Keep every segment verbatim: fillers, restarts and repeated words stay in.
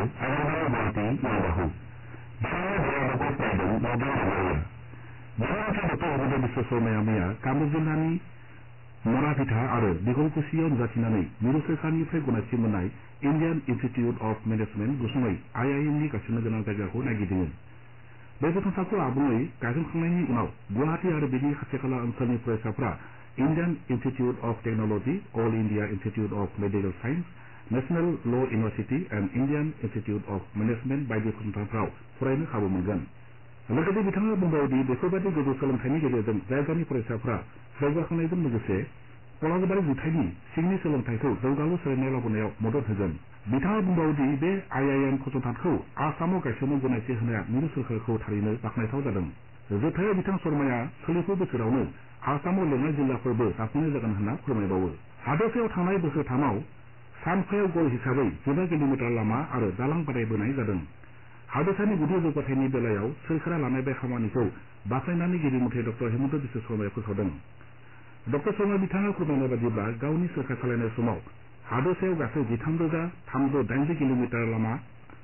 आगामी गुवाहाटी मावबाहु बिथाङा जयरामखौ फरायदों नर्दार्न मेम'रिया मुख्यमन्त्री डक्टर हिमन्त बिश्व शर्माया मैया कामरुप जिल्लानि मराभिटा आरो दिगलकुसियाव नुजाथिनानै मिरु सोरखारनिफ्राय गनायथि मोननाय इण्डियान इन्स्टिट्यूट अफ मेनेजमेन्ट गुसुङै आइ आइ एम नि गायसननो गोनां जायगाखौ नायगिदिङो बे फसंथानखौ आबुङै गायसनखांनायनि उनाव गुवाहाटी आरो बेनि खाथिखाला ओनसोलनि फरायसाफोरा Indian institute of technology all India institute of medical science national law' university and Indian institute of management बायदि फसंथानफोराव फरायनो खाबु मोनगोन लोगोसे बिथाङा बुंबावदि बेफोरबायदि गोजौ सोलोंथाइनि गेजेरजों जायगानि फरायसाफोरा जौगाखांनायजों लोगोसे पलाजबारि जुथाइनि सिंनि सोलोंथाइखौ जौगालु सोलायनाय लाबोनायाव मदद होगोन बिथाङा बुंबावदि बे आइ आइ एम फसंथानखौ आसामाव गायसननो गनायथि होनाया मिरु सोरखारखौ थारैनो बाख्नायथाव जादों जोबथायाव बिथां शर्माया सोलिफु बोसोरावनो आसामाव लेङाइ जिल्लाफोरबो दाफुंनाय जागोन होनना फोरमायबावो हादोरसायाव थांनाय बोसोरथामाव सानफायाव गल हिसाबै जिबा किल'मिटार लामा आरो दालां बानायबोनाय जादों हादोरसानि गुदि जौगाथायनि बेलायाव सोरखारा लानाय बे खामानिखौ बाख्नायनानै गिबि मन्थ्रि डक्टर हिमन्त बिश्व शर्माया फोसावदों डक्टर शर्मा बिथाङा फोरमायनाय बादिब्ला गावनि सोरखार सालायनाय समाव हादोरसायाव गासै जिथाम रोजा थामजौ दाइनजि किल'मिटार लामा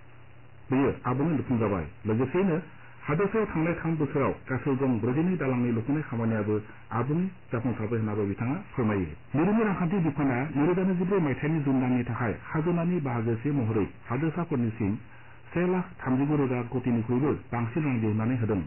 बेयो आबुङै लुफुंजाबाय लोगोसेयैनो हादोरसायाव थांनाय थाम बोसोराव गासै गं ब्रैजिनै दालांनि लुफुंनाय खामानियाबो आबुङै जाफुंसारबाय होननाबो बिथाङा फोरमायो मिरुनि रांखान्थि बिफाना नैरोजा नैजिब्रै मायथाइनि जुन दाननि थाखाय खाजोनानि बाहागोसे महरै हादोरसाफोरनिसिम से लाख थामजिगु रोजा कौटिनिख्रुइबो बांसिन रां दिहुननानै होदों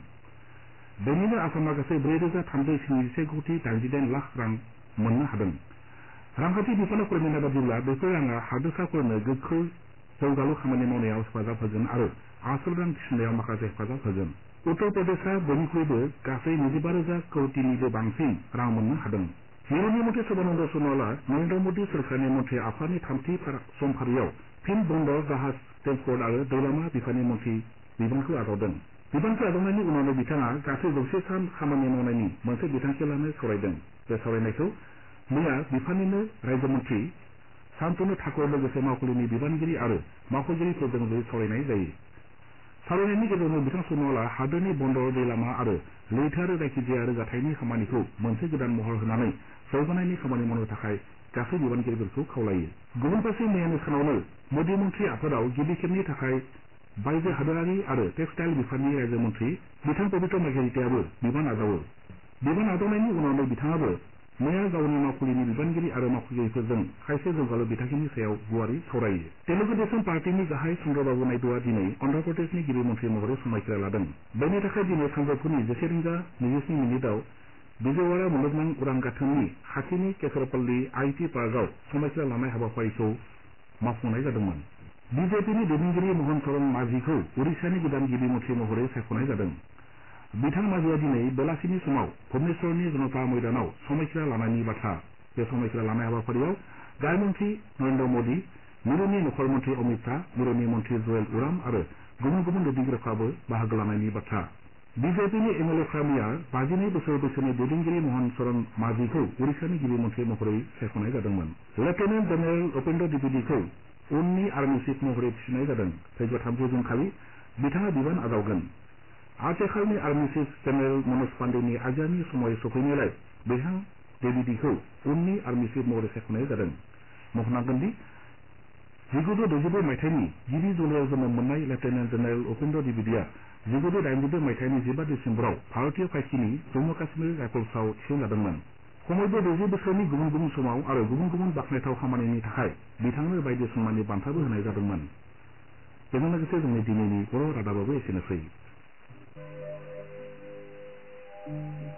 बेनिनो आसामा गासै ब्रै रोजा थामजौ स्निजिसे कौटि दाइनजिदाइन लाख रां मोननो हादों रांखान्थि बिफाना फोरमायनाय बादिब्ला बेफोर राङा हादोरसाफोरनो गोख्रै जौगालु खामानि मावनायाव हेफाजाब होगोन आरो आसल रां थिसननायाव माखासे हेफाजाब होगोन उत्तर प्रदेशआ बयनिख्रुइबो गासै नैजिबा रोजा कौटिनिबो बांसिन रां मोननो हादों मिरुनि मन्थ्रि सर्बानन्द सन'वालआ नरेन्द्र मदि सोरखारनि मन्थ्रि आफादनि थामथि समफारियाव फिन बन्दर जाहाज ट्रेन्सपर्ट आरो दै लामा बिफाननि मन्थ्रि बिबानखौ आजावदों बिबानखौ आजावनायनि उनावनो बिथाङा गासै जौसे सान खामानि मावनायनि मोनसे बिथांखि लानो सावरायदों बे सावरायनायखौ मैया बिफाननिनो रायजो मन्थ्रि सान्तनु ठाकुर लोगोसे मावखुलिनि बिबानगिरि आरो मावख'गिरिफोरजों ज' सावरायनाय जायो सावरायनायनि गेजेरजों बिथां सन'वालआ हादोरनि बन्दर दै लामा आरो लैथो आरो जायखिजाया रोगाथायनि खामानिखौ मोनसे गोदान महर होनानै जौगानायनि खामानि मावनो थाखाय गासै बिबानगिरिफोरखौ खावलायो गुबुन फारसे मैयानि सानावनो मोदि मन्थ्रि आफादाव गिबि खेबनि थाखाय बायजो हादोरारि आरो टेक्सटाइल बिफाननि रायजो मन्थ्रि बिथां पबित्र मेघारितायाबो बिबान आजावो बिबान आजावनायनि उनावनो बिथाङाबो मैया गावनि मावखुलिनि बिबानगिरि आरो मावख'गिरिफोरजों खायसे जौगालु बिथांखिनि सायाव गुवारै सावरायो तेलुगु देशम पार्टीनि गाहाय चन्द्रबाबु नायडुआ दिनै अन्ध्र प्रदेशनि गिबि मन्थ्रि महरै समायखिरा लादों बेनि थाखाय दिनै सानजौफुनि जिसे रिंगा नैजिस्नि मिनिटआव विजयवाड़ा मुलुगनां उरां गाथोननि खाथिनि केसरपल्ली आइ टि पार्कआव समायखिरा लानाय हाबाफारिखौ मावफुंनाय जादोंमोन बिजेपिनि दैदेनगिरि महन चरण माझीखौ उड़िसानि गोदान गिबि मन्थ्रि महरै सायख'नाय जादों बिथां माझीआ दिनै बेलासिनि समाव भुबनेश्वरनि जनता मैदानाव समायखिरा लानायनि बाथ्रा बे समायखिरा लानाय हाबाफारियाव गाहाय मन्थ्रि नरेन्द्र मदि मिरुनि नखर मन्थ्रि अमित शाह मिरुनि मन्थ्रि जुवेल उराम आरो गुबुन गुबुन दैदेनगिरिफ्राबो बाहागो लानायनि बाथ्रा बिजेपिनि एमएलएफ्रा मैया बाजिनै बोसोर बैसोनि दैदेनगिरि महन चरण माझीखौ उड़िसानि गिबि मन्थ्रि महरै सायख'नाय जादोंमोन लेफ्टिनेन्ट जेनेरेल उपेन्द्र द्विवेदीखौ उननि आर्मि चिफ महरै थिसननाय जादों फैगौ थामजि जुन खालि बिथाङा बिबान आजावगोन आथिखालनि आर्मि चिफ जेनेरेल मनोज पाण्डेनि आज्ञानि समय सफैनायलाय बिथां द्विवेदीखौ उननि आर्मि चिफ महरै सायख'नाय जादों मख'नांगोनदि जिगुजौ द'जिब्रै मायथाइनि गिबि जुलाइयाव जोनोम मोननाय लेफ्टिनेन्ट जेनेरेल उपेन्द्र द्विवेदीआ जिगुजौ दाइनजिब्रै मायथाइनि जिबा डिसेम्बराव भारतीय फायखिनि जम्मु काश्मीर राइफल्सआव थिसनजादोंमोन खमैबो द'जि बोसोरनि गुबुन गुबुन समाव आरो गुबुन गुबुन बाख्नायथाव खामानिनि थाखाय बिथांनो बायदि सन्माननि बान्थाबो होनाय जादोंमोन बेजों लोगोसे जोंनि दिनैनि बर' रादाबाबो एसेनोसै